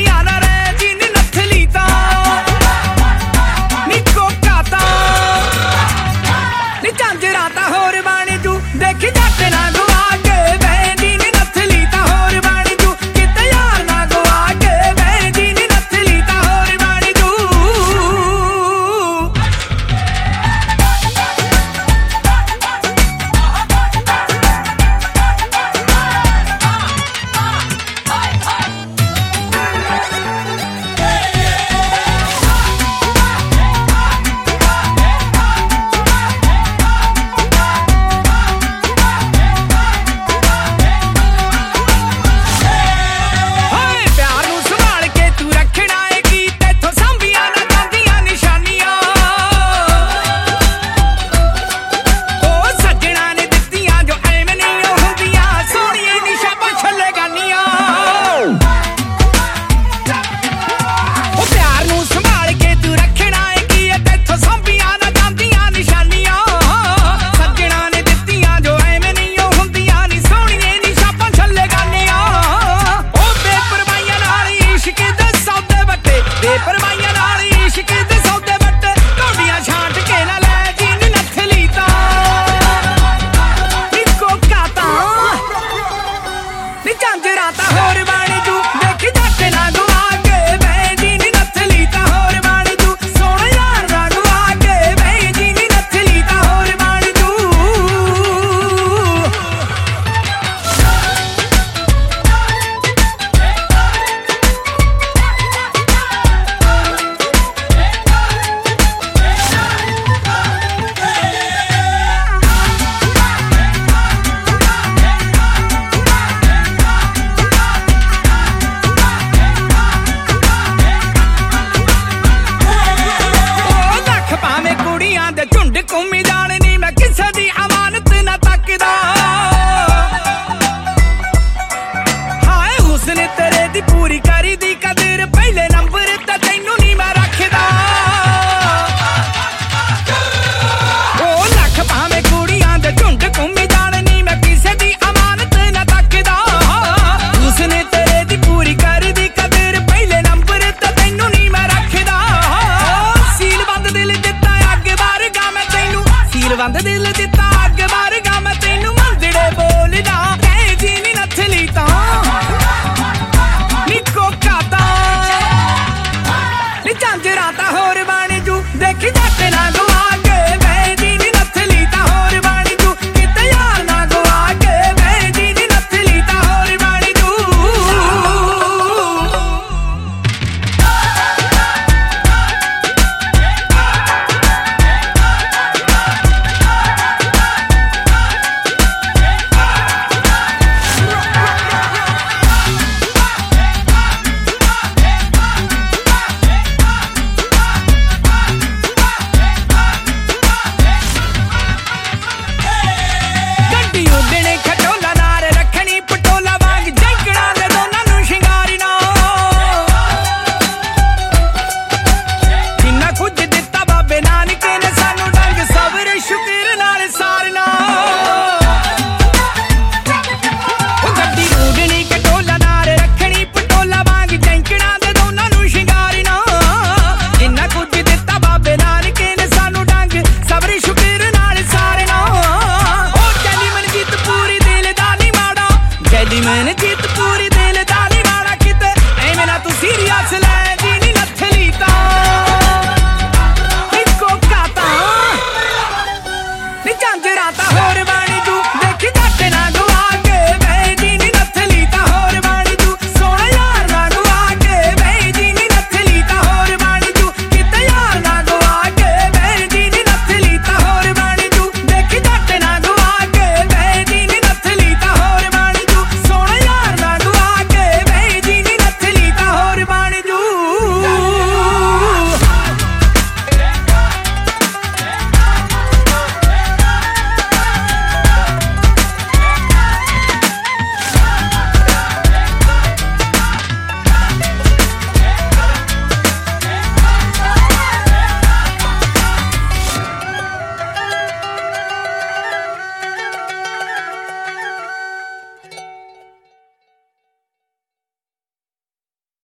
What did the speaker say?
ਬੰਦ ਦਿਲ ਦਿੱਤਾ ਅੱਗ ਵਰਗਾ ਮੈਂ ਤੈਨੂੰ ਮੰਦੜੇ ਬੋਲਦਾ ਕਹਿ ਜੀ ਨੀ ਨੱਥਲੀ ਤਾਂ ਨੀ ਕੋਕਾ ਤਾਂ ਨੀ ਝਾਂਜਰਾਂ ਤਾਂ ਹੋਰ ਬਣ ਜੂ ਦੇਖੀ ਜੱਟ ਨਾ ਗਵਾ ਕੇ ਬਹਿ ਜੀ ਨੀ ਨੱਥਲੀ ਤਾਂ ਹੋਰ ਬਣ ਜੂ ਕਿਤੇ ਯਾਰ ਨਾ ਗਵਾ ਕੇ ਬਹਿ ਜੀ ਨੀ ਨੱਥਲੀ ਤਾਂ ਹੋਰ ਬਣ ਜੂ मैंने जीत पूरी दिल दाली मारा किते ऐ मेरा तू सीरियस ले जी